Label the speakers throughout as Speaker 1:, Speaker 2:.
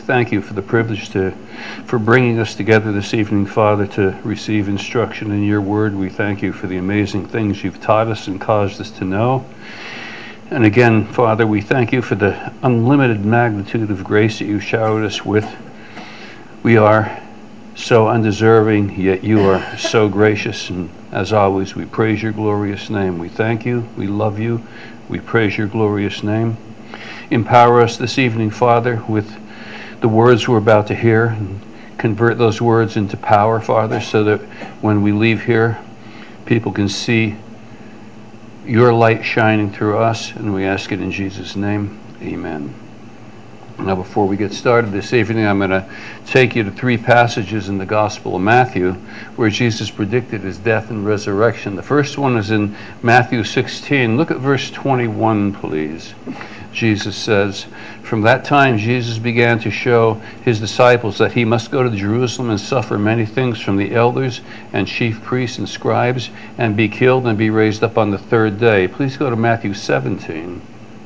Speaker 1: Thank you for the privilege for bringing us together this evening, Father, to receive instruction in your word. We thank you for the amazing things you've taught us and caused us to know. And again, Father, we thank you for the unlimited magnitude of grace that you've showered us with. We are so undeserving, yet you are so gracious. And as always, we praise your glorious name. We thank you. We love you. We praise your glorious name. Empower us this evening, Father, with the words we're about to hear, and convert those words into power, Father, so that when we leave here, people can see your light shining through us, and we ask it in Jesus' name. Amen. Now, before we get started this evening, I'm going to take you to three passages in the Gospel of Matthew where Jesus predicted his death and resurrection. The first one is in Matthew 16. Look at verse 21, please. Jesus says, "From that time Jesus began to show his disciples that he must go to Jerusalem and suffer many things from the elders and chief priests and scribes and be killed and be raised up on the third day." Please go to Matthew 17.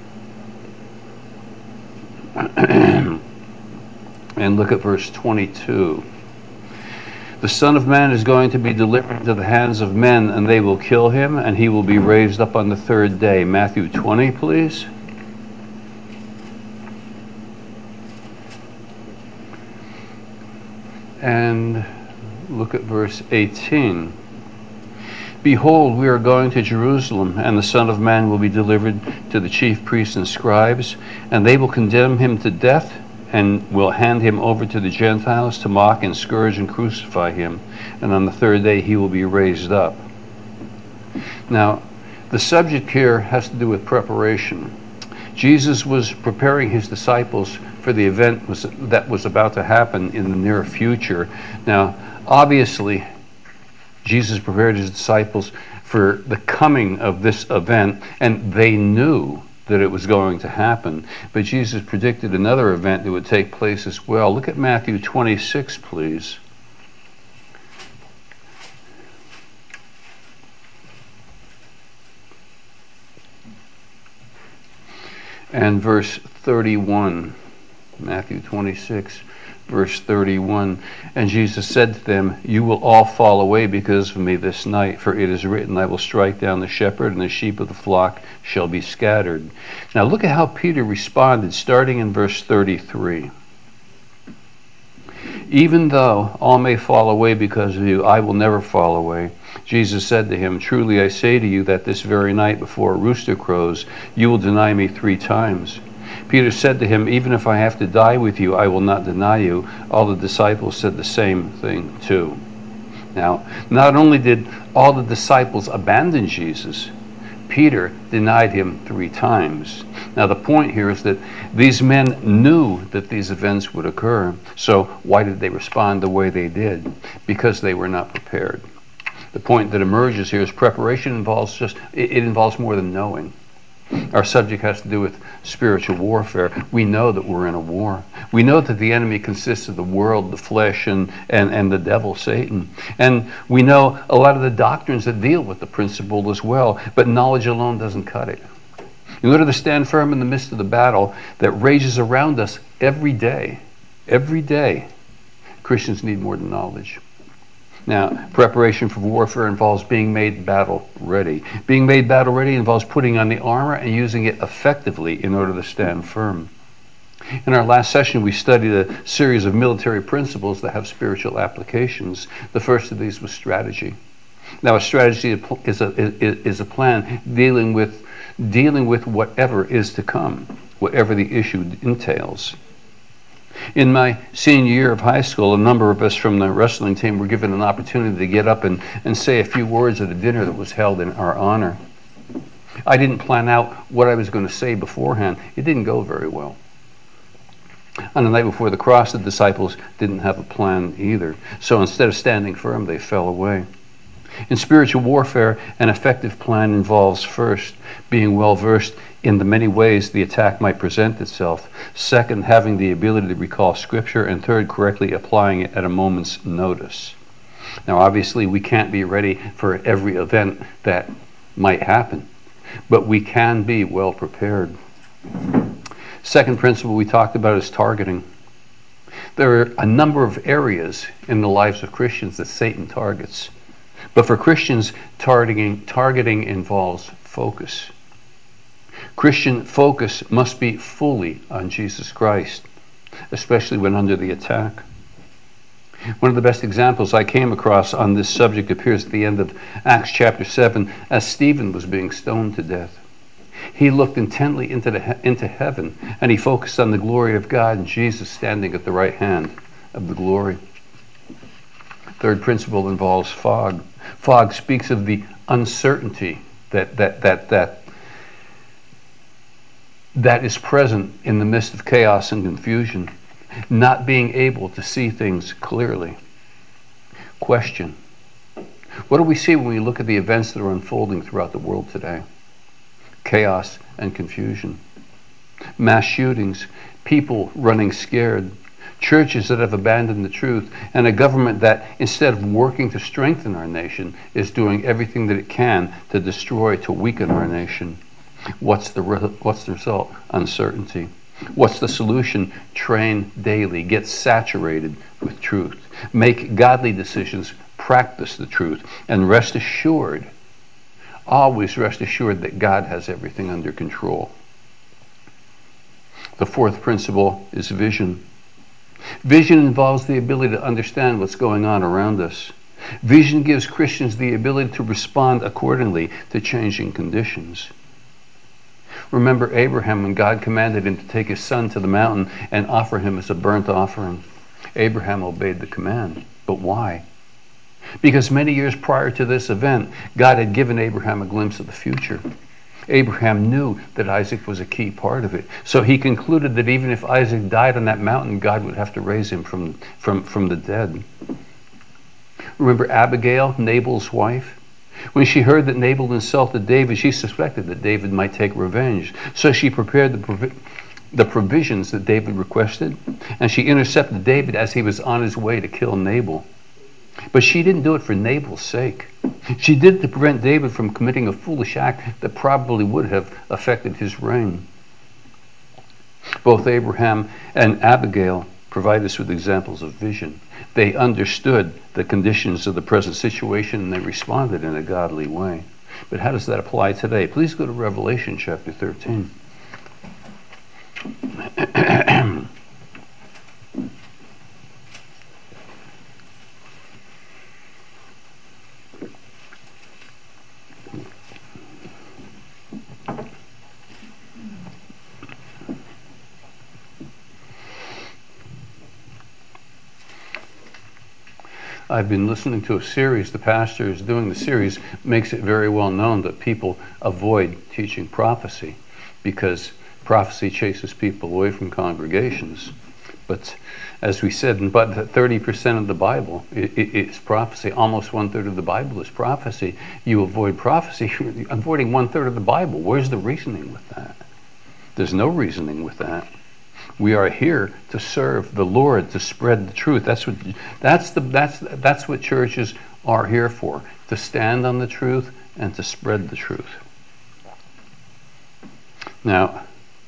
Speaker 1: And look at verse 22. "The Son of Man is going to be delivered into the hands of men, and they will kill him, and he will be raised up on the third day." Matthew 20, please. And look at verse 18. "Behold, we are going to Jerusalem, and the Son of Man will be delivered to the chief priests and scribes, and they will condemn him to death, and will hand him over to the Gentiles to mock and scourge and crucify him. And on the third day he will be raised up." Now, the subject here has to do with preparation. Jesus was preparing his disciples for the event that was about to happen in the near future. Now, obviously, Jesus prepared his disciples for the coming of this event, and they knew that it was going to happen. But Jesus predicted another event that would take place as well. Look at Matthew 26, please. And verse 31. Matthew 26, verse 31. "And Jesus said to them, you will all fall away because of me this night, for it is written, I will strike down the shepherd, and the sheep of the flock shall be scattered." Now look at how Peter responded, starting in verse 33. "Even though all may fall away because of you, I will never fall away." Jesus said to him, "Truly I say to you that this very night before a rooster crows, you will deny me 3 times. Peter said to him, "Even if I have to die with you, I will not deny you." All the disciples said the same thing too. Now, not only did all the disciples abandon Jesus, Peter denied him 3 times. Now, the point here is that these men knew that these events would occur. So why did they respond the way they did? Because they were not prepared. The point that emerges here is preparation involves more than knowing. Our subject has to do with spiritual warfare. We know that we're in a war. We know that the enemy consists of the world, the flesh, and the devil, Satan. And we know a lot of the doctrines that deal with the principle as well, but knowledge alone doesn't cut it. In order to stand firm in the midst of the battle that rages around us every day, Christians need more than knowledge. Now, preparation for warfare involves being made battle ready. Being made battle ready involves putting on the armor and using it effectively in order to stand firm. In our last session, we studied a series of military principles that have spiritual applications. The first of these was strategy. Now, a strategy is a plan dealing with whatever is to come, whatever the issue entails. In my senior year of high school, a number of us from the wrestling team were given an opportunity to get up and say a few words at a dinner that was held in our honor. I didn't plan out what I was going to say beforehand. It didn't go very well. On the night before the cross, the disciples didn't have a plan either. So instead of standing firm, they fell away. In spiritual warfare, an effective plan involves first, being well versed in the many ways the attack might present itself. Second, having the ability to recall scripture. And third, correctly applying it at a moment's notice. Now, obviously, we can't be ready for every event that might happen, but we can be well prepared. Second principle we talked about is targeting. There are a number of areas in the lives of Christians that Satan targets. But for Christians, targeting involves focus. Christian focus must be fully on Jesus Christ, especially when under the attack. One of the best examples I came across on this subject appears at the end of Acts chapter 7 as Stephen was being stoned to death. He looked intently into heaven, and he focused on the glory of God and Jesus standing at the right hand of the glory. Third principle involves fog. Fog speaks of the uncertainty that is present in the midst of chaos and confusion, not being able to see things clearly. Question: what do we see when we look at the events that are unfolding throughout the world today? Chaos and confusion. Mass shootings, people running scared, churches that have abandoned the truth, and a government that, instead of working to strengthen our nation, is doing everything that it can to destroy, to weaken our nation. What's the result? Uncertainty. What's the solution? Train daily. Get saturated with truth. Make godly decisions. Practice the truth. And rest assured, always rest assured that God has everything under control. The fourth principle is vision. Vision involves the ability to understand what's going on around us. Vision gives Christians the ability to respond accordingly to changing conditions. Remember Abraham when God commanded him to take his son to the mountain and offer him as a burnt offering. Abraham obeyed the command. But why? Because many years prior to this event, God had given Abraham a glimpse of the future. Abraham knew that Isaac was a key part of it. So he concluded that even if Isaac died on that mountain, God would have to raise him from the dead. Remember Abigail, Nabal's wife? When she heard that Nabal insulted David, she suspected that David might take revenge. So she prepared the provisions that David requested, and she intercepted David as he was on his way to kill Nabal. But she didn't do it for Nabal's sake. She did it to prevent David from committing a foolish act that probably would have affected his reign. Both Abraham and Abigail provide us with examples of vision. They understood the conditions of the present situation and they responded in a godly way. But how does that apply today? Please go to Revelation chapter 13. I've been listening to a series, the pastor is doing the series, makes it very well known that people avoid teaching prophecy because prophecy chases people away from congregations. But as we said, but 30% of the Bible is prophecy. Almost 1/3 of the Bible is prophecy. You avoid prophecy, you're avoiding 1/3 of the Bible. Where's the reasoning with that? There's no reasoning with that. We are here to serve the Lord, to spread the truth. That's what churches are here for, to stand on the truth and to spread the truth. Now,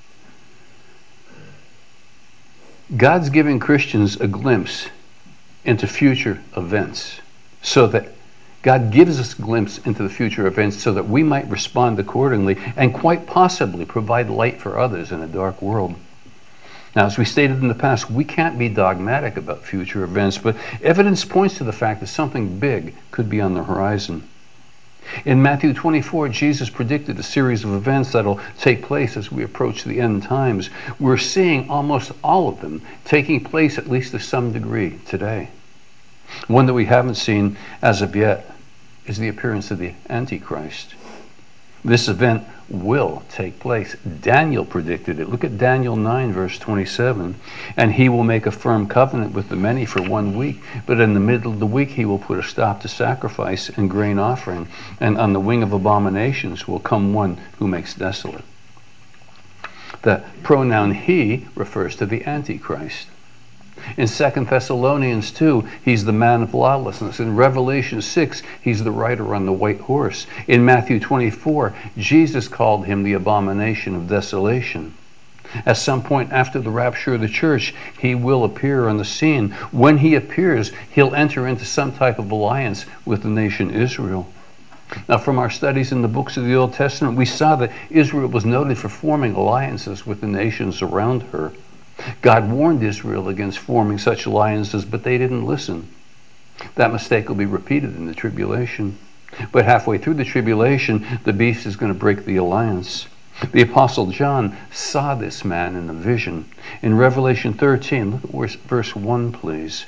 Speaker 1: God's giving Christians a glimpse into future events, so that God gives us a glimpse into the future events so that we might respond accordingly and quite possibly provide light for others in a dark world. Now, as we stated in the past, we can't be dogmatic about future events, but evidence points to the fact that something big could be on the horizon. In Matthew 24, Jesus predicted a series of events that will take place as we approach the end times. We're seeing almost all of them taking place, at least to some degree, today. One that we haven't seen as of yet is the appearance of the Antichrist. This event will take place. Daniel predicted it. Look at Daniel 9, verse 27. And he will make a firm covenant with the many for 1 week, but in the middle of the week he will put a stop to sacrifice and grain offering, and on the wing of abominations will come one who makes desolate. The pronoun he refers to the Antichrist. In 2 Thessalonians 2, he's the man of lawlessness. In Revelation 6, he's the rider on the white horse. In Matthew 24, Jesus called him the abomination of desolation. At some point after the rapture of the church, he will appear on the scene. When he appears, he'll enter into some type of alliance with the nation Israel. Now, from our studies in the books of the Old Testament, we saw that Israel was noted for forming alliances with the nations around her. God warned Israel against forming such alliances, but they didn't listen. That mistake will be repeated in the tribulation. But halfway through the tribulation, the beast is going to break the alliance. The Apostle John saw this man in a vision. In Revelation 13, look at verse 1, please.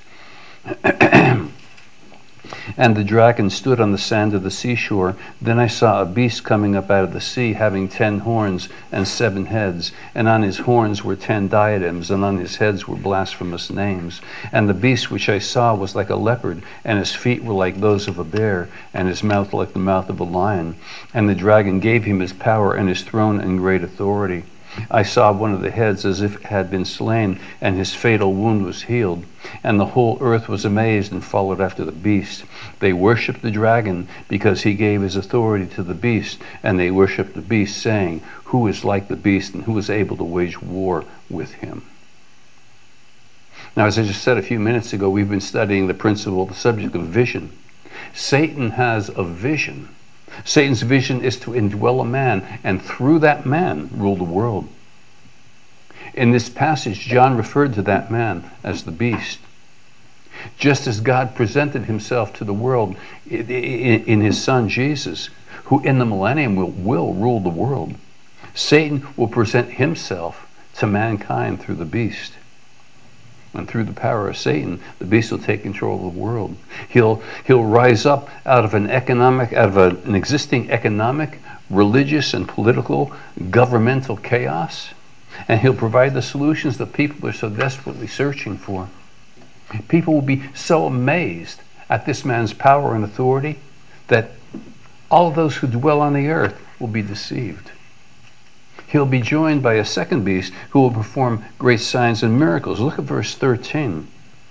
Speaker 1: And the dragon stood on the sand of the seashore. Then I saw a beast coming up out of the sea, having 10 horns and 7 heads. And on his horns were 10 diadems, and on his heads were blasphemous names. And the beast which I saw was like a leopard, and his feet were like those of a bear, and his mouth like the mouth of a lion. And the dragon gave him his power and his throne and great authority. I saw one of the heads as if it had been slain, and his fatal wound was healed. And the whole earth was amazed and followed after the beast. They worshipped the dragon because he gave his authority to the beast, and they worshipped the beast, saying, "Who is like the beast, and who is able to wage war with him?" Now, as I just said a few minutes ago, we've been studying the subject of vision. Satan has a vision. Satan's vision is to indwell a man, and through that man rule the world. In this passage, John referred to that man as the beast. Just as God presented himself to the world in his son Jesus, who in the millennium will rule the world, Satan will present himself to mankind through the beast. And through the power of Satan, the beast will take control of the world. He'll rise up out of an existing economic, religious, and political, governmental chaos, and he'll provide the solutions that people are so desperately searching for. People will be so amazed at this man's power and authority that all those who dwell on the earth will be deceived. He'll be joined by a second beast who will perform great signs and miracles. Look at verse 13.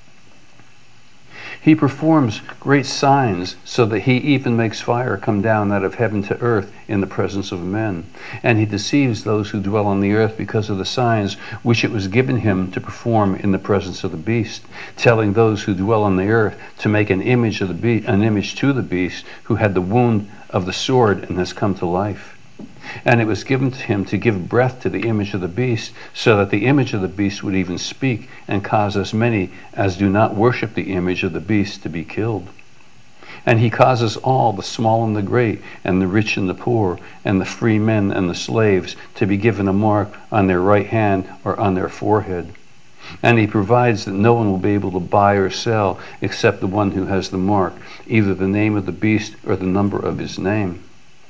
Speaker 1: He performs great signs so that he even makes fire come down out of heaven to earth in the presence of men. And he deceives those who dwell on the earth because of the signs which it was given him to perform in the presence of the beast, telling those who dwell on the earth to make an image to the beast who had the wound of the sword and has come to life. And it was given to him to give breath to the image of the beast, so that the image of the beast would even speak and cause as many as do not worship the image of the beast to be killed. And he causes all, the small and the great, and the rich and the poor, and the free men and the slaves, to be given a mark on their right hand or on their forehead. And he provides that no one will be able to buy or sell except the one who has the mark, either the name of the beast or the number of his name.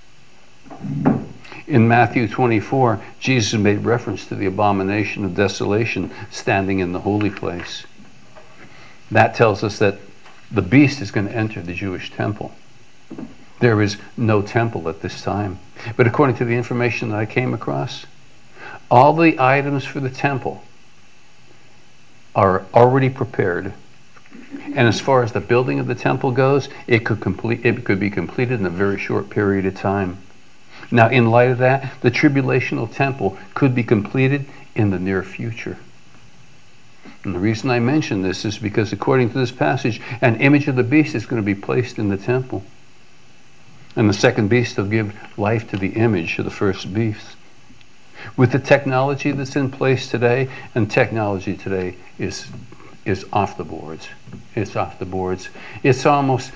Speaker 1: In Matthew 24, Jesus made reference to the abomination of desolation standing in the holy place. That tells us that the beast is going to enter the Jewish temple. There is no temple at this time. But according to the information that I came across, all the items for the temple are already prepared. And as far as the building of the temple goes, it could be completed in a very short period of time. Now, in light of that, the tribulational temple could be completed in the near future. And the reason I mention this is because, according to this passage, an image of the beast is going to be placed in the temple. And the second beast will give life to the image of the first beast. With the technology that's in place today, and technology today is off the boards. It's off the boards. It's almost...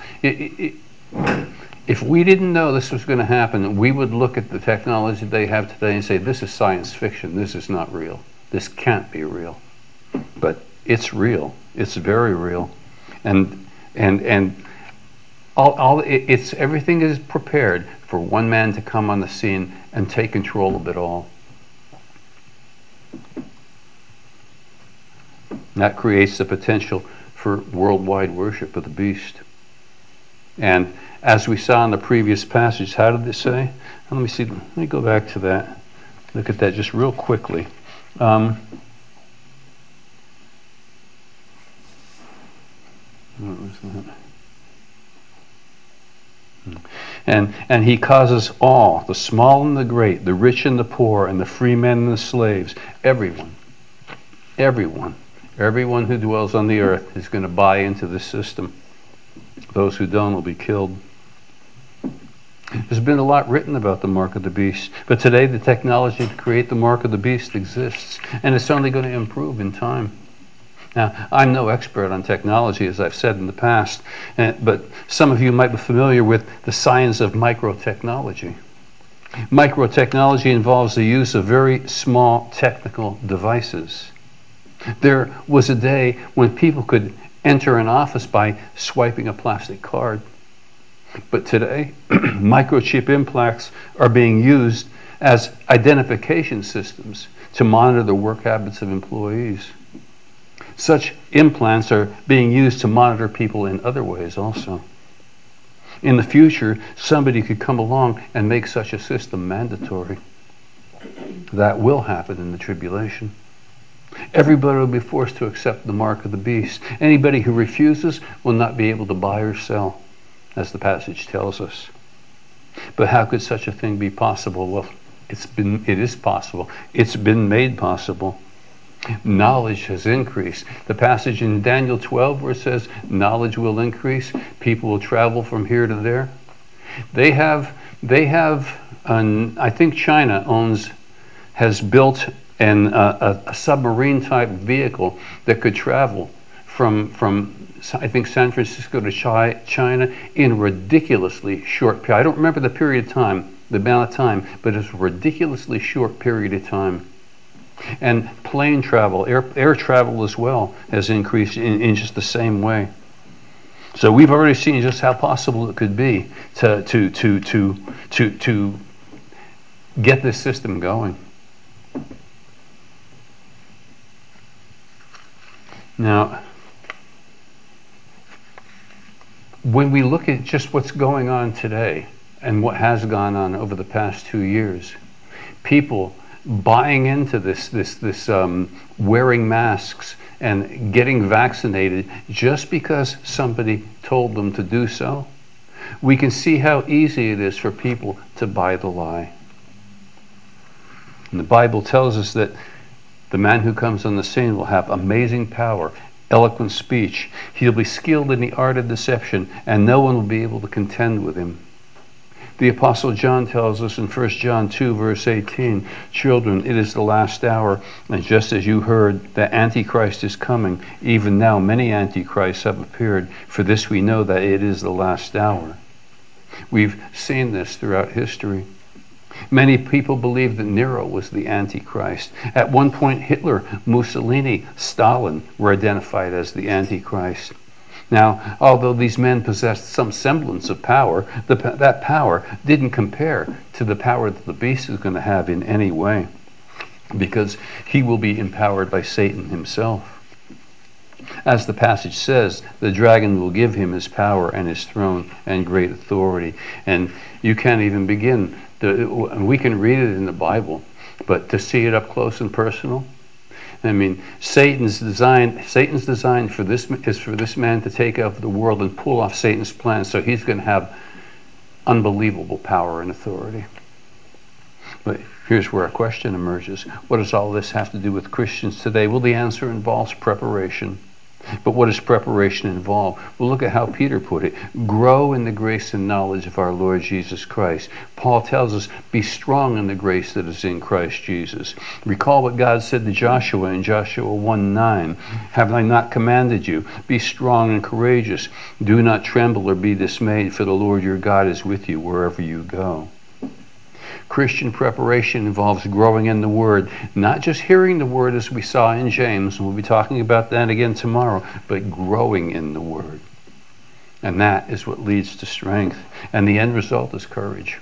Speaker 1: If we didn't know this was going to happen, we would look at the technology they have today and say, this is science fiction. This is not real. This can't be real. But it's real. It's very real. And everything is prepared for one man to come on the scene and take control of it all. That creates the potential for worldwide worship of the beast. And as we saw in the previous passage, how did it say? Let me see. Let me go back to that. Look at that just real quickly. What was that? And he causes all, the small and the great, the rich and the poor, and the free men and the slaves, everyone who dwells on the earth is going to buy into this system. Those who don't will be killed. There's been a lot written about the mark of the beast, but today the technology to create the mark of the beast exists, and it's only going to improve in time. Now, I'm no expert on technology, as I've said in the past, but some of you might be familiar with the science of microtechnology. Microtechnology involves the use of very small technical devices. There was a day when people could enter an office by swiping a plastic card. But today, microchip implants are being used as identification systems to monitor the work habits of employees. Such implants are being used to monitor people in other ways also. In the future, somebody could come along and make such a system mandatory. That will happen in the tribulation. Everybody will be forced to accept the mark of the beast. Anybody who refuses will not be able to buy or sell, as the passage tells us. But how could such a thing be possible? Well, it is possible. It's been made possible. Knowledge has increased. The passage in Daniel 12 where it says knowledge will increase, people will travel from here to there. I think China has built a submarine type vehicle that could travel from I think San Francisco to China in a ridiculously short period. I don't remember the period of time, the amount of time, but it's a ridiculously short period of time. And plane travel, air travel as well, has increased in just the same way. So we've already seen just how possible it could be to get this system going. Now, when we look at just what's going on today and what has gone on over the past 2 years, people buying into this wearing masks and getting vaccinated just because somebody told them to do so, we can see how easy it is for people to buy the lie. And the Bible tells us that the man who comes on the scene will have amazing power, eloquent speech. He'll be skilled in the art of deception, and no one will be able to contend with him. The Apostle John tells us in 1 John 2, verse 18, "Children, it is the last hour, and just as you heard that Antichrist is coming, even now many Antichrists have appeared. For this we know that it is the last hour." We've seen this throughout history. Many people believe that Nero was the Antichrist. At one point, Hitler, Mussolini, Stalin were identified as the Antichrist. Now, although these men possessed some semblance of power, that power didn't compare to the power that the beast is going to have in any way, because he will be empowered by Satan himself. As the passage says, the dragon will give him his power and his throne and great authority. And you can't even begin. We can read it in the Bible, but to see it up close and personal, I mean, Satan's design for this is for this man to take over the world and pull off Satan's plan. So he's going to have unbelievable power and authority. But here's where a question emerges: what does all this have to do with Christians today? Well, the answer involves preparation. But what does preparation involve? Well, look at how Peter put it. Grow in the grace and knowledge of our Lord Jesus Christ. Paul tells us, be strong in the grace that is in Christ Jesus. Recall what God said to Joshua in Joshua 1:9. Have I not commanded you? Be strong and courageous. Do not tremble or be dismayed, for the Lord your God is with you wherever you go. Christian preparation involves growing in the Word, not just hearing the Word as we saw in James, and we'll be talking about that again tomorrow, but growing in the Word. And that is what leads to strength. And the end result is courage.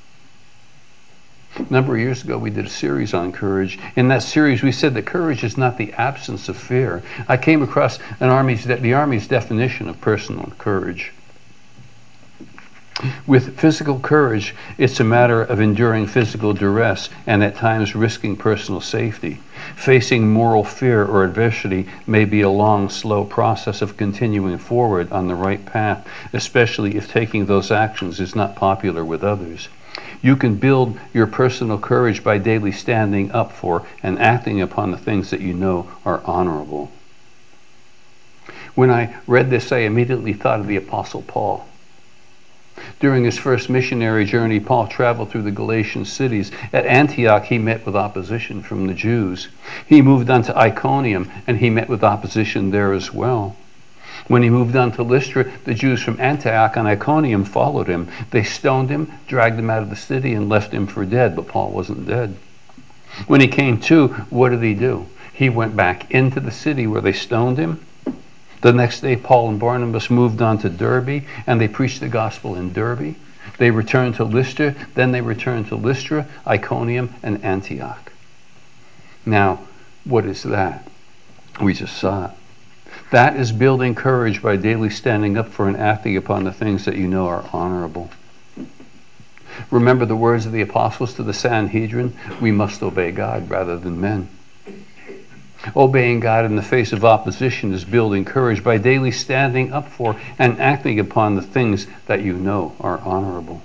Speaker 1: A number of years ago, we did a series on courage. In that series, we said that courage is not the absence of fear. I came across the Army's definition of personal courage. With physical courage, it's a matter of enduring physical duress and at times risking personal safety. Facing moral fear or adversity may be a long, slow process of continuing forward on the right path, especially if taking those actions is not popular with others. You can build your personal courage by daily standing up for and acting upon the things that you know are honorable. When I read this, I immediately thought of the Apostle Paul. During his first missionary journey, Paul traveled through the Galatian cities. At Antioch, he met with opposition from the Jews. He moved on to Iconium, and he met with opposition there as well. When he moved on to Lystra, the Jews from Antioch and Iconium followed him. They stoned him, dragged him out of the city, and left him for dead, but Paul wasn't dead. When he came to, what did he do? He went back into the city where they stoned him. The next day, Paul and Barnabas moved on to Derbe, and they preached the gospel in Derbe. They returned to Lystra, then they returned to Lystra, Iconium, and Antioch. Now, what is that? We just saw it. That is building courage by daily standing up for and acting upon the things that you know are honorable. Remember the words of the apostles to the Sanhedrin, we must obey God rather than men. Obeying God in the face of opposition is building courage by daily standing up for and acting upon the things that you know are honorable.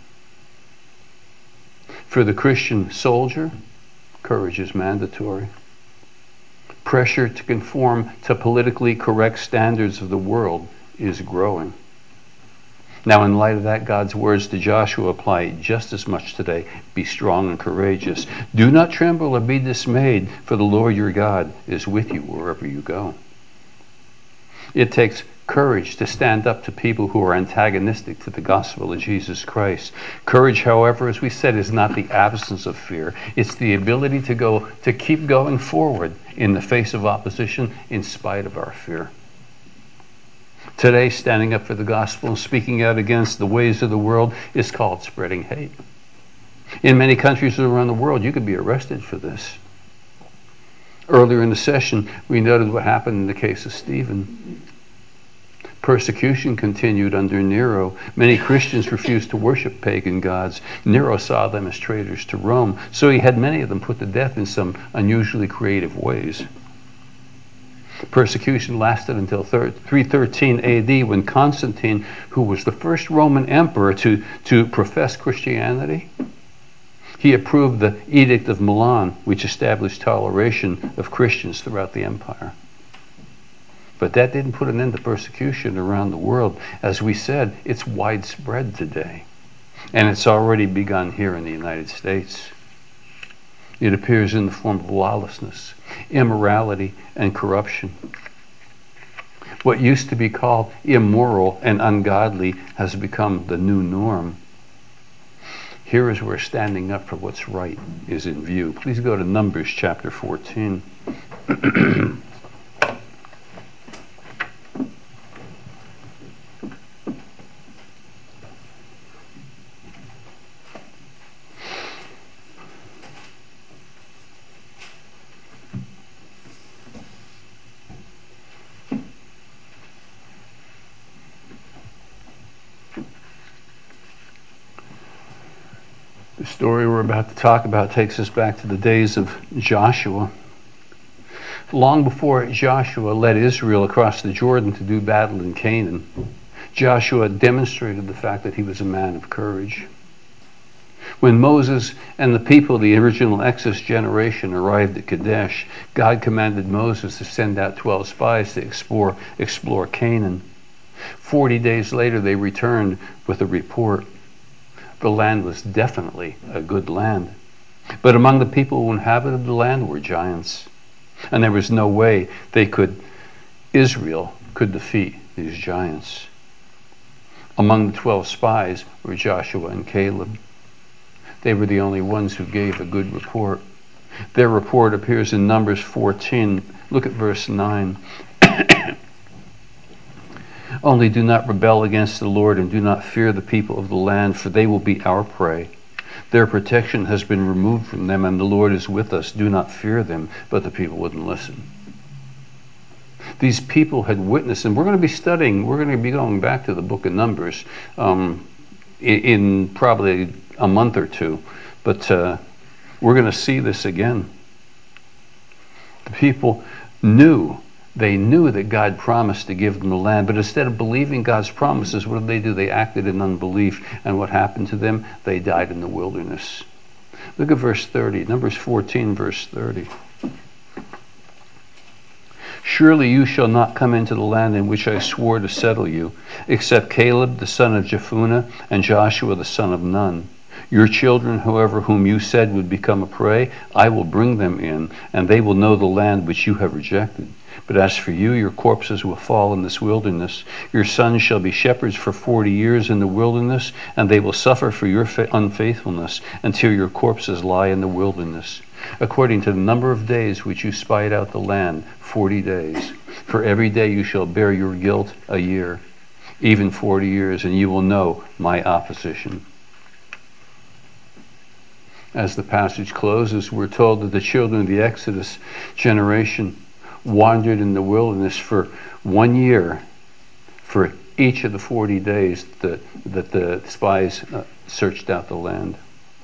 Speaker 1: For the Christian soldier, courage is mandatory. Pressure to conform to politically correct standards of the world is growing. Now, in light of that, God's words to Joshua apply just as much today. Be strong and courageous. Do not tremble or be dismayed, for the Lord your God is with you wherever you go. It takes courage to stand up to people who are antagonistic to the gospel of Jesus Christ. Courage, however, as we said, is not the absence of fear. It's the ability to keep going forward in the face of opposition in spite of our fear. Today, standing up for the gospel and speaking out against the ways of the world is called spreading hate. In many countries around the world, you could be arrested for this. Earlier in the session, we noted what happened in the case of Stephen. Persecution continued under Nero. Many Christians refused to worship pagan gods. Nero saw them as traitors to Rome, so he had many of them put to death in some unusually creative ways. Persecution lasted until 313 AD, when Constantine, who was the first Roman emperor to profess Christianity, he approved the Edict of Milan, which established toleration of Christians throughout the empire. But that didn't put an end to persecution around the world. As we said, it's widespread today, and it's already begun here in the United States. It appears in the form of lawlessness, immorality, and corruption. What used to be called immoral and ungodly has become the new norm. Here is where standing up for what's right is in view. Please go to Numbers chapter 14. The story we're about to talk about takes us back to the days of Joshua. Long before Joshua led Israel across the Jordan to do battle in Canaan, Joshua demonstrated the fact that he was a man of courage. When Moses and the people, the original Exodus generation, arrived at Kadesh, God commanded Moses to send out 12 spies to explore Canaan. 40 days later, they returned with a report. The land was definitely a good land. But among the people who inhabited the land were giants. And there was no way Israel could defeat these giants. Among the 12 spies were Joshua and Caleb. They were the only ones who gave a good report. Their report appears in Numbers 14. Look at verse 9. Only do not rebel against the Lord, and do not fear the people of the land, for they will be our prey. Their protection has been removed from them, and the Lord is with us. Do not fear them. But the people wouldn't listen. These people had witnessed, and we're going to be going back to the book of Numbers in probably a month or two. But we're going to see this again. The people they knew that God promised to give them the land, but instead of believing God's promises, what did they do? They acted in unbelief. And what happened to them? They died in the wilderness. Look at verse 30, Numbers 14, verse 30. Surely you shall not come into the land in which I swore to settle you, except Caleb the son of Jephunneh and Joshua the son of Nun. Your children, however, whom you said would become a prey, I will bring them in, and they will know the land which you have rejected. But as for you, your corpses will fall in this wilderness. Your sons shall be shepherds for 40 years in the wilderness, and they will suffer for your unfaithfulness until your corpses lie in the wilderness. According to the number of days which you spied out the land, 40 days. For every day you shall bear your guilt a year, even 40 years, and you will know my opposition. As the passage closes, we're told that the children of the Exodus generation wandered in the wilderness for 1 year for each of the 40 days that the spies searched out the land.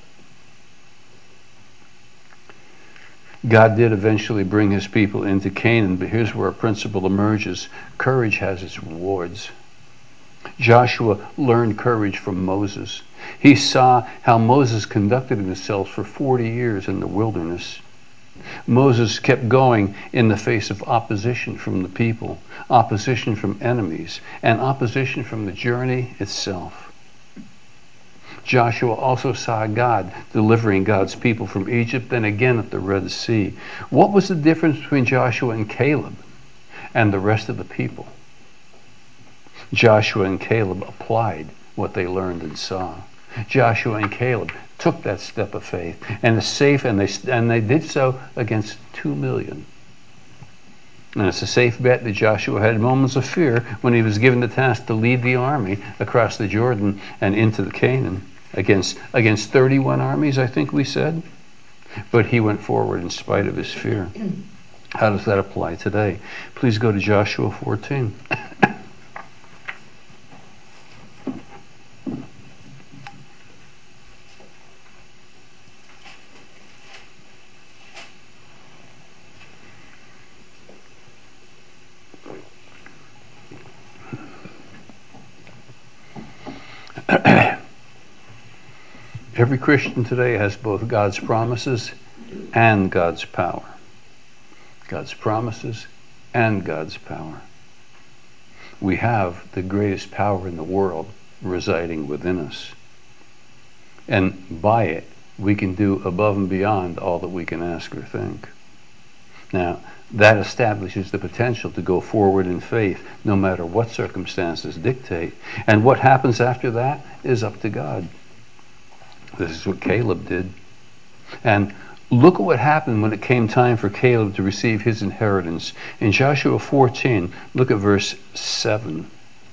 Speaker 1: God did eventually bring his people into Canaan, but here's where a principle emerges. Courage has its rewards. Joshua learned courage from Moses. He saw how Moses conducted himself for 40 years in the wilderness. Moses kept going in the face of opposition from the people, opposition from enemies, and opposition from the journey itself. Joshua also saw God delivering God's people from Egypt and again at the Red Sea. What was the difference between Joshua and Caleb and the rest of the people? Joshua and Caleb applied what they learned and saw. Joshua and Caleb took that step of faith, and they did so against 2 million. And it's a safe bet that Joshua had moments of fear when he was given the task to lead the army across the Jordan and into the Canaan against 31 armies, I think we said. But he went forward in spite of his fear. How does that apply today? Please go to Joshua 14. Every Christian today has both God's promises and God's power. God's promises and God's power. We have the greatest power in the world residing within us. And by it, we can do above and beyond all that we can ask or think. Now, that establishes the potential to go forward in faith no matter what circumstances dictate. And what happens after that is up to God. This is what Caleb did. And look at what happened when it came time for Caleb to receive his inheritance. In Joshua 14, look at verse 7.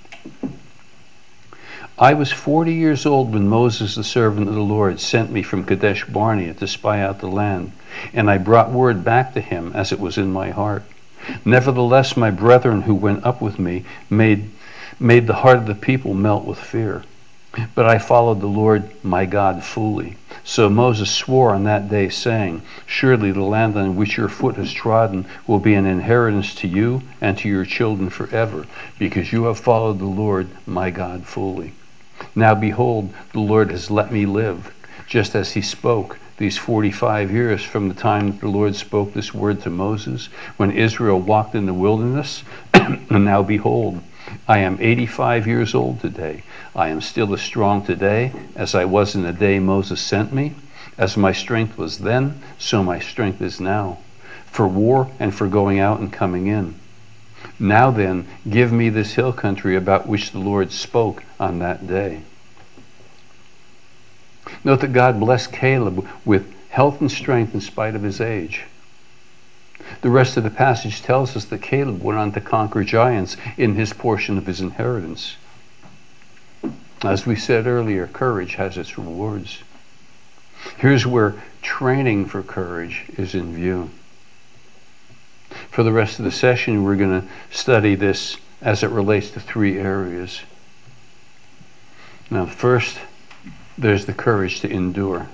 Speaker 1: I was 40 years old when Moses, the servant of the Lord, sent me from Kadesh Barnea to spy out the land, and I brought word back to him as it was in my heart. Nevertheless, my brethren who went up with me made the heart of the people melt with fear. But I followed the Lord my God fully. So Moses swore on that day, saying, surely the land on which your foot has trodden will be an inheritance to you and to your children forever, because you have followed the Lord my God fully. Now behold, the Lord has let me live, just as he spoke, these 45 years from the time that the Lord spoke this word to Moses, when Israel walked in the wilderness. And now behold, I am 85 years old today. I am still as strong today as I was in the day Moses sent me. As my strength was then, so my strength is now, for war and for going out and coming in. Now then, give me this hill country about which the Lord spoke on that day. Note that God blessed Caleb with health and strength in spite of his age. The rest of the passage tells us that Caleb went on to conquer giants in his portion of his inheritance. As we said earlier, courage has its rewards. Here's where training for courage is in view. For the rest of the session, we're going to study this as it relates to 3 areas. Now, first, there's the courage to endure.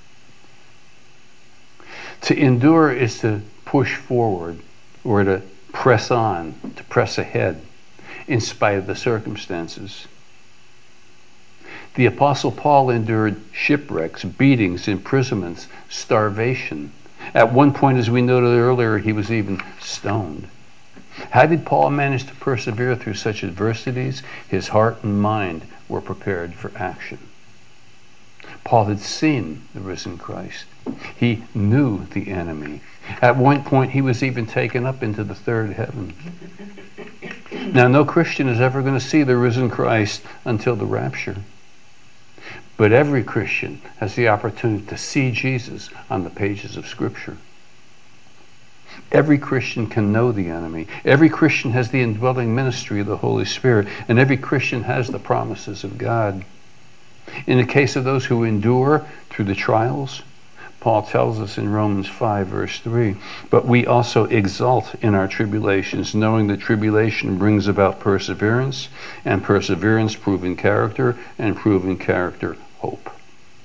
Speaker 1: To endure is to push forward or to press on, to press ahead in spite of the circumstances. The Apostle Paul endured shipwrecks, beatings, imprisonments, starvation. At one point, as we noted earlier, he was even stoned. How did Paul manage to persevere through such adversities? His heart and mind were prepared for action. Paul had seen the risen Christ. He knew the enemy. At one point, he was even taken up into the third heaven. Now, no Christian is ever going to see the risen Christ until the rapture. But every Christian has the opportunity to see Jesus on the pages of Scripture. Every Christian can know the enemy. Every Christian has the indwelling ministry of the Holy Spirit. And every Christian has the promises of God. In the case of those who endure through the trials, Paul tells us in Romans 5, verse 3, but we also exult in our tribulations, knowing that tribulation brings about perseverance, and perseverance proven character, and proven character hope.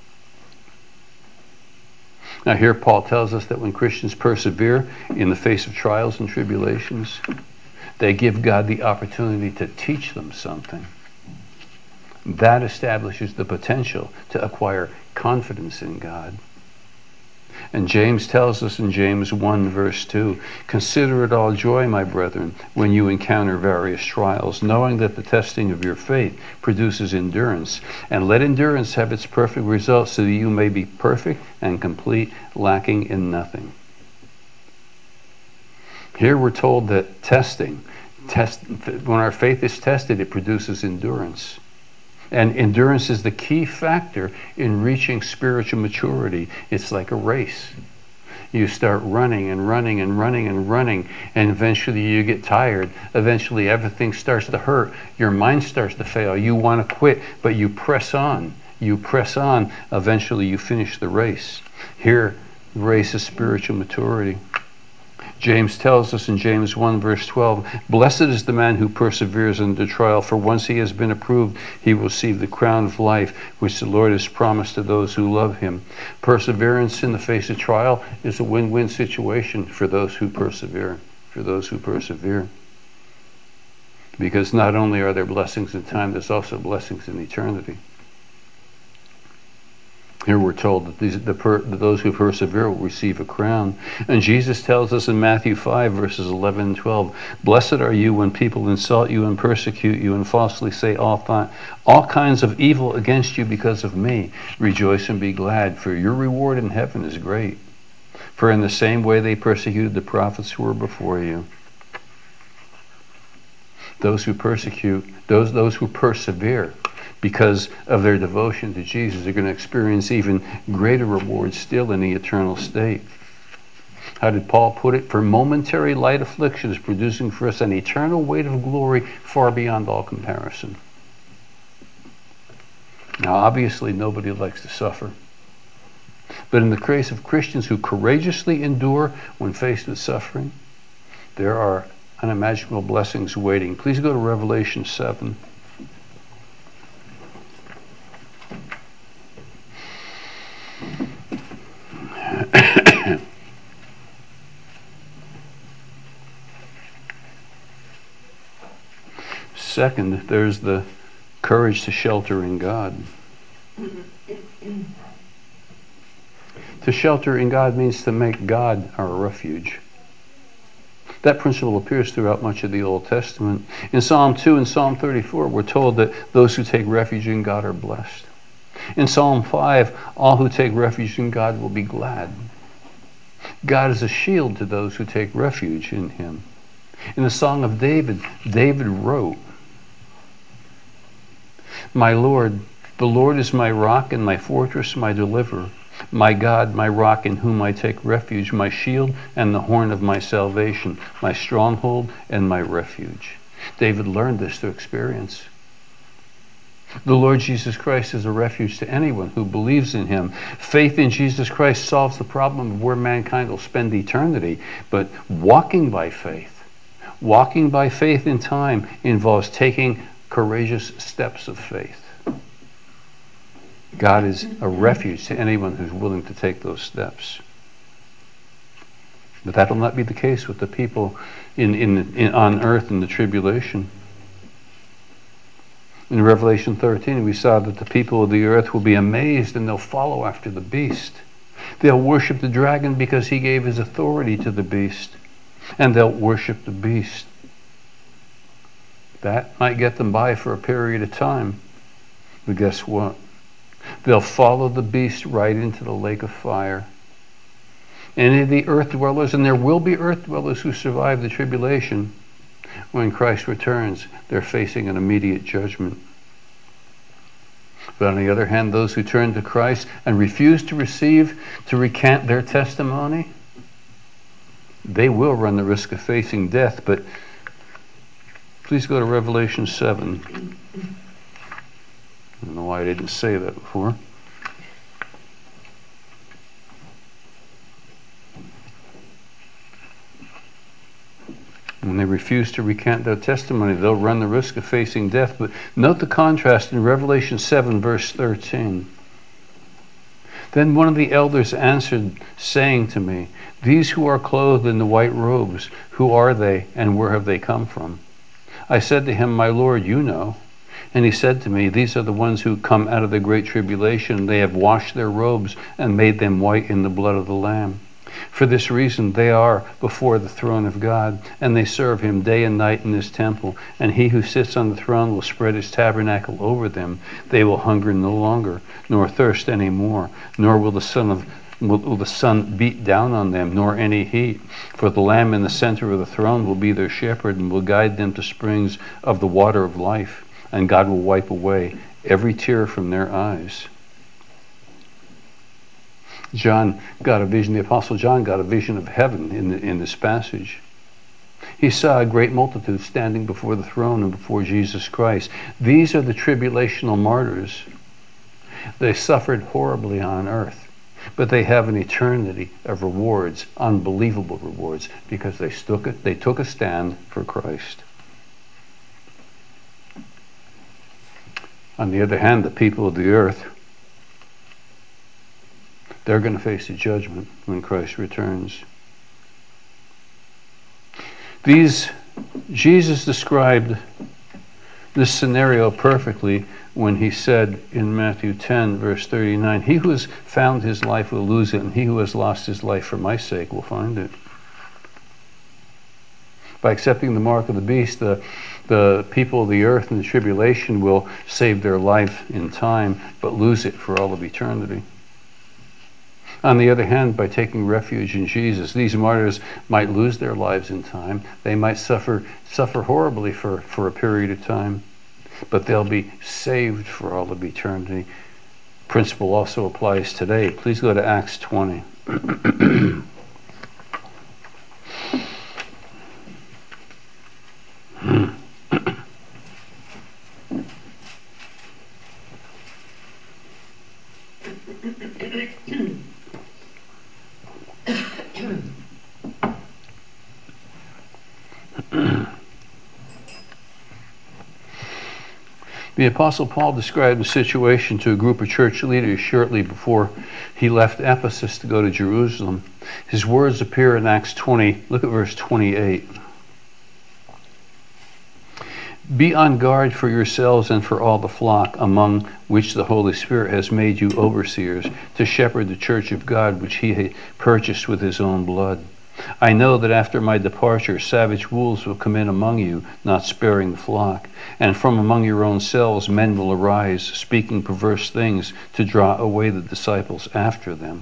Speaker 1: Now here Paul tells us that when Christians persevere in the face of trials and tribulations, they give God the opportunity to teach them something. That establishes the potential to acquire confidence in God. And James tells us in James 1, verse 2, consider it all joy, my brethren, when you encounter various trials, knowing that the testing of your faith produces endurance. And let endurance have its perfect result, so that you may be perfect and complete, lacking in nothing. Here we're told that when our faith is tested, it produces endurance. And endurance is the key factor in reaching spiritual maturity. It's like a race. You start running and running and running and running, and eventually you get tired. Eventually everything starts to hurt. Your mind starts to fail. You want to quit, but you press on. You press on. Eventually you finish the race. Here, the race is spiritual maturity. James tells us in James 1, verse 12, blessed is the man who perseveres under trial, for once he has been approved, he will receive the crown of life, which the Lord has promised to those who love him. Perseverance in the face of trial is a win-win situation for those who persevere, Because not only are there blessings in time, there's also blessings in eternity. Here we're told that those who persevere will receive a crown. And Jesus tells us in Matthew 5, verses 11 and 12, blessed are you when people insult you and persecute you and falsely say all kinds of evil against you because of me. Rejoice and be glad, for your reward in heaven is great. For in the same way they persecuted the prophets who were before you. Those who persecute, those who persevere, because of their devotion to Jesus, are going to experience even greater rewards still in the eternal state. How did Paul put it? For momentary light afflictions producing for us an eternal weight of glory far beyond all comparison. Now, obviously, nobody likes to suffer. But in the case of Christians who courageously endure when faced with suffering, there are unimaginable blessings waiting. Please go to Revelation 7. Second, there's the courage to shelter in God. To shelter in God means to make God our refuge. That principle appears throughout much of the Old Testament. In Psalm 2 and Psalm 34, we're told that those who take refuge in God are blessed. In Psalm 5, all who take refuge in God will be glad. God is a shield to those who take refuge in him. In the Song of David, David wrote, my Lord, the Lord is my rock and my fortress, my deliverer. My God, my rock in whom I take refuge, my shield and the horn of my salvation, my stronghold and my refuge. David learned this through experience. The Lord Jesus Christ is a refuge to anyone who believes in him. Faith in Jesus Christ solves the problem of where mankind will spend eternity. But walking by faith in time involves taking courageous steps of faith. God is a refuge to anyone who's willing to take those steps. But that will not be the case with the people on earth in the tribulation. In Revelation 13, we saw that the people of the earth will be amazed and they'll follow after the beast. They'll worship the dragon because he gave his authority to the beast. And they'll worship the beast. That might get them by for a period of time. But guess what? They'll follow the beast right into the lake of fire. Any of the earth dwellers, and there will be earth dwellers who survive the tribulation, when Christ returns, they're facing an immediate judgment. But on the other hand, those who turn to Christ and refuse to recant their testimony, they will run the risk of facing death. But please go to Revelation 7. I don't know why I didn't say that before. When they refuse to recant their testimony, they'll run the risk of facing death. But note the contrast in Revelation 7, verse 13. Then one of the elders answered, saying to me, "These who are clothed in the white robes, who are they, and where have they come from?" I said to him, "My Lord, you know." And he said to me, "These are the ones who come out of the great tribulation. They have washed their robes and made them white in the blood of the Lamb. For this reason they are before the throne of God, and they serve him day and night in his temple. And he who sits on the throne will spread his tabernacle over them. They will hunger no longer, nor thirst any more, nor will the sun beat down on them, nor any heat. For the Lamb in the center of the throne will be their shepherd and will guide them to springs of the water of life. And God will wipe away every tear from their eyes." John got a vision, the Apostle John got a vision of heaven in this passage. He saw a great multitude standing before the throne and before Jesus Christ. These are the tribulational martyrs. They suffered horribly on earth, but they have an eternity of rewards, unbelievable rewards, because they took a stand for Christ. On the other hand, the people of the earth, they're going to face a judgment when Christ returns. Jesus described this scenario perfectly when he said in Matthew 10, verse 39, "He who has found his life will lose it, and he who has lost his life for my sake will find it." By accepting the mark of the beast, the people of the earth in the tribulation will save their life in time, but lose it for all of eternity. On the other hand, by taking refuge in Jesus, these martyrs might lose their lives in time. They might suffer horribly for a period of time, but they'll be saved for all of eternity. Principle also applies today. Please go to Acts 20. The Apostle Paul described the situation to a group of church leaders shortly before he left Ephesus to go to Jerusalem. His words appear in Acts 20. Look at verse 28. "Be on guard for yourselves and for all the flock, among which the Holy Spirit has made you overseers, to shepherd the church of God, which he had purchased with his own blood. I know that after my departure, savage wolves will come in among you, not sparing the flock. And from among your own selves men will arise, speaking perverse things, to draw away the disciples after them."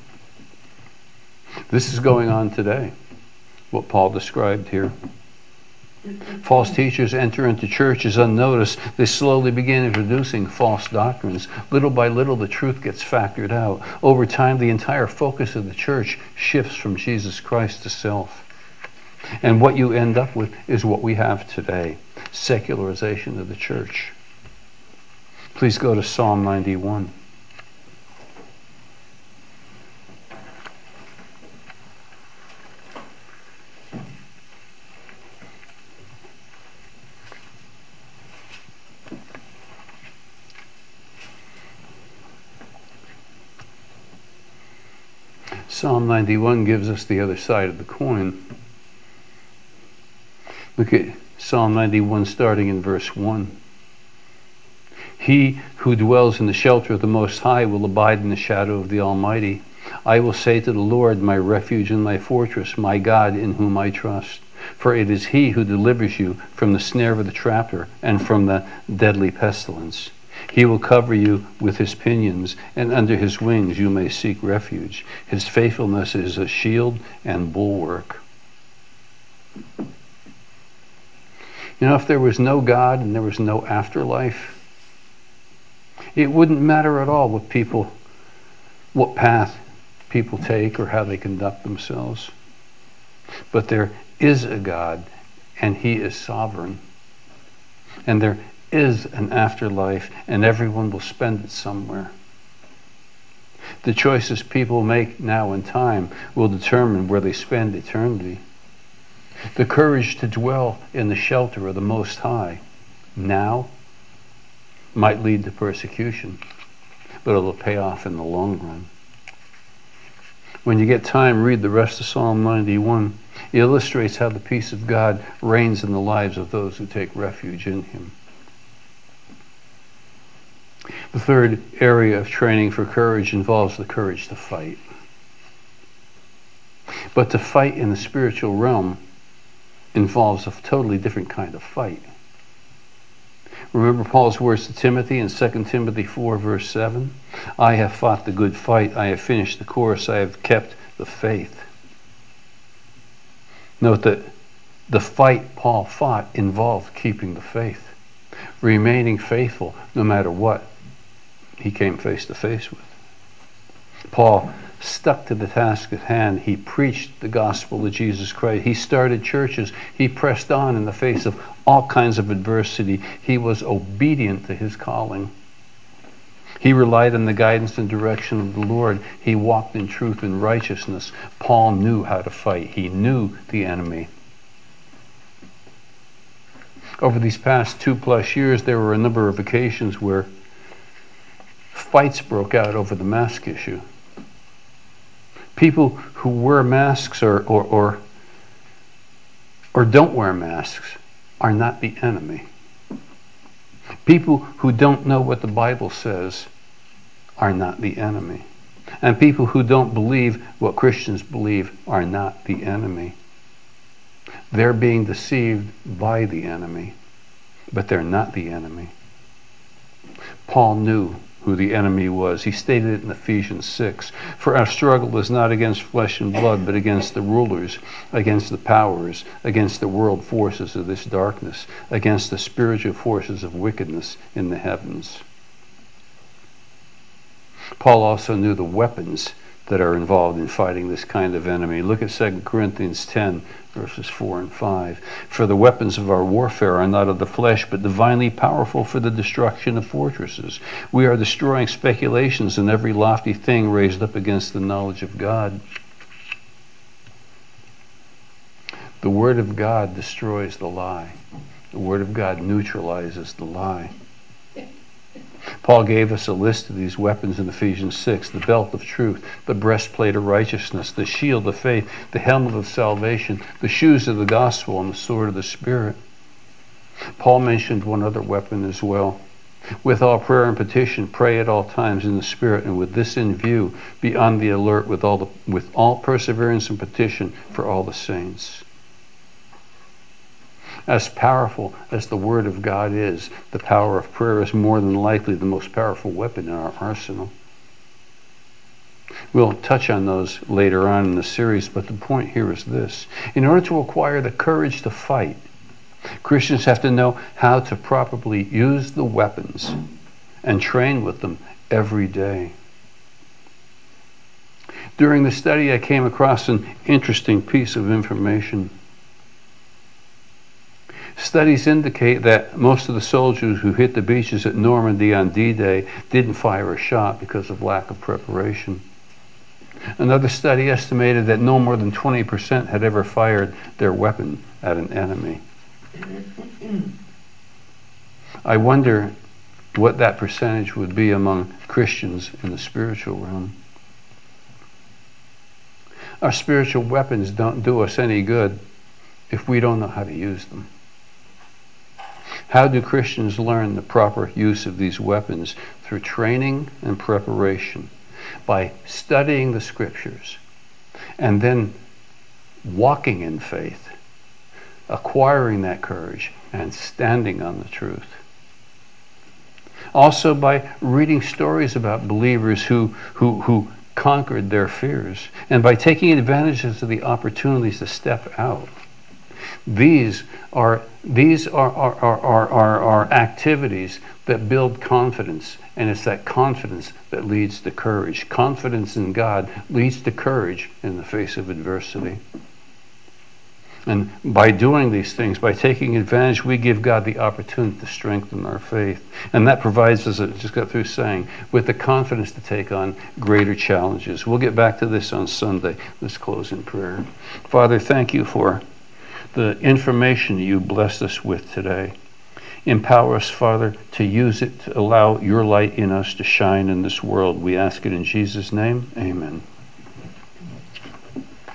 Speaker 1: This is going on today, what Paul described here. False teachers enter into churches unnoticed. They slowly begin introducing false doctrines. Little by little, the truth gets factored out. Over time, the entire focus of the church shifts from Jesus Christ to self. And what you end up with is what we have today: secularization of the church. Please go to Psalm 91. Psalm 91 gives us the other side of the coin. Look at Psalm 91 starting in verse 1. He who dwells in the shelter of the Most High will abide in the shadow of the Almighty. I will say to the Lord, my refuge and my fortress, my God in whom I trust. For it is he who delivers you from the snare of the trapper and from the deadly pestilence. He will cover you with his pinions, and under his wings you may seek refuge. His faithfulness is a shield and bulwark. You know, if there was no God and there was no afterlife, it wouldn't matter at all what path people take or how they conduct themselves. But there is a God, and he is sovereign. And there is an afterlife, and everyone will spend it somewhere. The choices people make now in time will determine where they spend eternity. The courage to dwell in the shelter of the Most High now might lead to persecution, but it'll pay off in the long run. When you get time, read the rest of Psalm 91. It illustrates how the peace of God reigns in the lives of those who take refuge in him. The third area of training for courage involves the courage to fight. But to fight in the spiritual realm involves a totally different kind of fight. Remember Paul's words to Timothy in 2 Timothy 4, verse 7? I have fought the good fight. I have finished the course. I have kept the faith. Note that the fight Paul fought involved keeping the faith, remaining faithful no matter what he came face to face with. Paul stuck to the task at hand. He preached the gospel of Jesus Christ. He started churches. He pressed on in the face of all kinds of adversity. He was obedient to his calling. He relied on the guidance and direction of the Lord. He walked in truth and righteousness. Paul knew how to fight. He knew the enemy. Over these past 2+ years, there were a number of occasions where fights broke out over the mask issue. People who wear masks or don't wear masks are not the enemy. People who don't know what the Bible says are not the enemy. And people who don't believe what Christians believe are not the enemy. They're being deceived by the enemy, but they're not the enemy. Paul knew who the enemy was. He stated it in Ephesians 6. For our struggle is not against flesh and blood, but against the rulers, against the powers, against the world forces of this darkness, against the spiritual forces of wickedness in the heavens. Paul also knew the weapons that are involved in fighting this kind of enemy. Look at 2 Corinthians 10, verses 4 and 5. For the weapons of our warfare are not of the flesh, but divinely powerful for the destruction of fortresses. We are destroying speculations and every lofty thing raised up against the knowledge of God. The Word of God destroys the lie. The Word of God neutralizes the lie. Paul gave us a list of these weapons in Ephesians 6, the belt of truth, the breastplate of righteousness, the shield of faith, the helmet of salvation, the shoes of the gospel, and the sword of the Spirit. Paul mentioned one other weapon as well. With all prayer and petition, pray at all times in the Spirit, and with this in view, be on the alert with all perseverance and petition for all the saints. As powerful as the Word of God is, the power of prayer is more than likely the most powerful weapon in our arsenal. We'll touch on those later on in the series, but the point here is this. In order to acquire the courage to fight, Christians have to know how to properly use the weapons and train with them every day. During the study, I came across an interesting piece of information. Studies indicate that most of the soldiers who hit the beaches at Normandy on D-Day didn't fire a shot because of lack of preparation. Another study estimated that no more than 20% had ever fired their weapon at an enemy. I wonder what that percentage would be among Christians in the spiritual realm. Our spiritual weapons don't do us any good if we don't know how to use them. How do Christians learn the proper use of these weapons? Through training and preparation, by studying the scriptures, and then walking in faith, acquiring that courage, and standing on the truth. Also by reading stories about believers who conquered their fears, and by taking advantage of the opportunities to step out. These are activities that build confidence, and it's that confidence that leads to courage. Confidence in God leads to courage in the face of adversity. And by doing these things, by taking advantage, we give God the opportunity to strengthen our faith. And that provides us, I just got through saying, with the confidence to take on greater challenges. We'll get back to this on Sunday. Let's close in prayer. Father, thank you for the information you blessed us with today. Empower us, Father, to use it to allow your light in us to shine in this world. We ask it in Jesus' name. Amen.